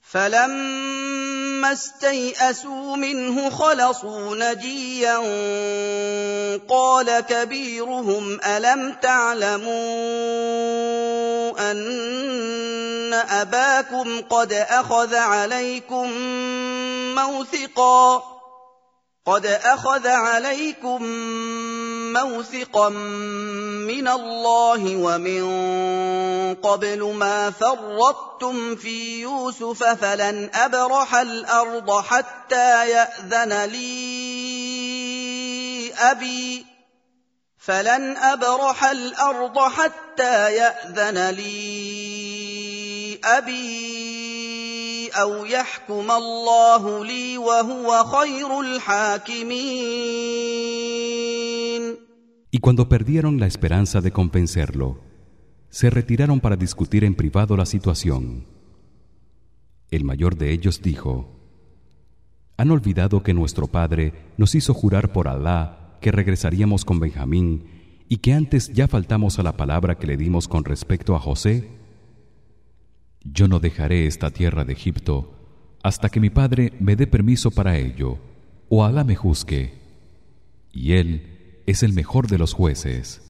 فَلَمَّا اسْتَيْأَسُوا مِنْهُ خَلَصُوا نَجِيًّا قَالَ كَبِيرُهُمْ أَلَمْ تَعْلَمُوا أَنَّ أَبَاكُمْ قَدْ أَخَذَ عَلَيْكُم مَّوْثِقًا مِّنَ اللَّهِ وَمِن قَبْلُ مَا فَرَّطتُمْ فِي يُوسُفَ فَلَنْ أَبْرَحَ الْأَرْضَ حَتَّىٰ يَأْذَنَ لِي أَبِي أَوْ يَحْكُمَ اللَّهُ لِي وَهُوَ خَيْرُ الْحَاكِمِينَ. Y cuando perdieron la esperanza de convencerlo, se retiraron para discutir en privado la situación. El mayor de ellos dijo: ¿Han olvidado que nuestro padre nos hizo jurar por Alá que regresaríamos con Benjamín y que antes ya faltamos a la palabra que le dimos con respecto a José? Yo no dejaré esta tierra de Egipto hasta que mi padre me dé permiso para ello, o Alá me juzgue, y él es el mejor de los jueces.